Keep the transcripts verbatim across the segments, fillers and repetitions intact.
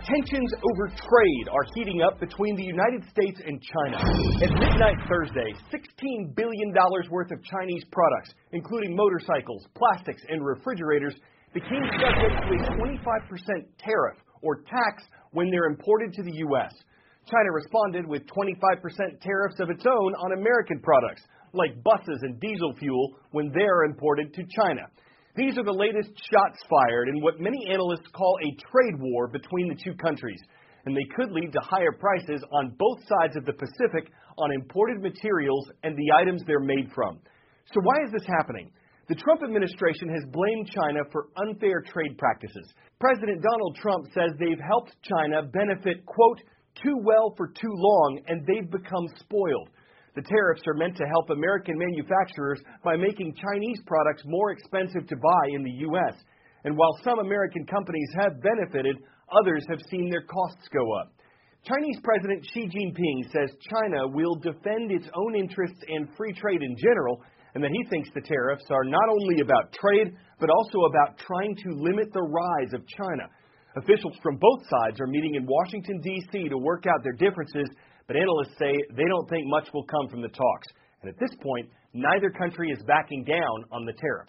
Tensions over trade are heating up between the United States and China. At midnight Thursday, sixteen billion dollars worth of Chinese products, including motorcycles, plastics, and refrigerators, became subject to a twenty-five percent tariff or tax when they're imported to the U S. China responded with twenty-five percent tariffs of its own on American products, like buses and diesel fuel, when they're imported to China. These are the latest shots fired in what many analysts call a trade war between the two countries, and they could lead to higher prices on both sides of the Pacific on imported materials and the items they're made from. So why is this happening? The Trump administration has blamed China for unfair trade practices. President Donald Trump says they've helped China benefit, quote, too well for too long, and they've become spoiled. The tariffs are meant to help American manufacturers by making Chinese products more expensive to buy in the U S. And while some American companies have benefited, others have seen their costs go up. Chinese President Xi Jinping says China will defend its own interests and free trade in general, and that he thinks the tariffs are not only about trade, but also about trying to limit the rise of China. Officials from both sides are meeting in Washington, D C to work out their differences, but analysts say they don't think much will come from the talks. And at this point, neither country is backing down on the tariffs.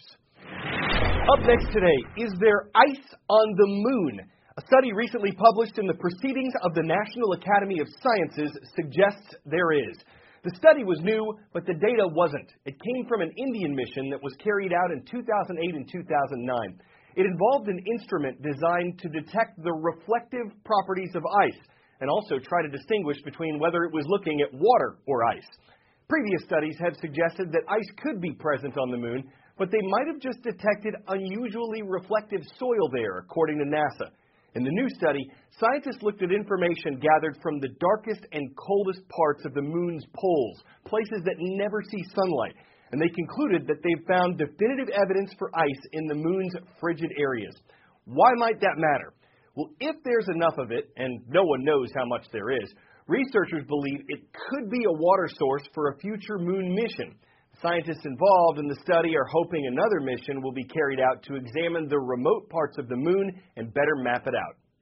Up next today, is there ice on the moon? A study recently published in the Proceedings of the National Academy of Sciences suggests there is. The study was new, but the data wasn't. It came from an Indian mission that was carried out in two thousand eight and two thousand nine. It involved an instrument designed to detect the reflective properties of ice, and also try to distinguish between whether it was looking at water or ice. Previous studies have suggested that ice could be present on the moon, but they might have just detected unusually reflective soil there, according to NASA. In the new study, scientists looked at information gathered from the darkest and coldest parts of the moon's poles, places that never see sunlight, and they concluded that they've found definitive evidence for ice in the moon's frigid areas. Why might that matter? Well, if there's enough of it, and no one knows how much there is, researchers believe it could be a water source for a future moon mission. Scientists involved in the study are hoping another mission will be carried out to examine the remote parts of the moon and better map it out.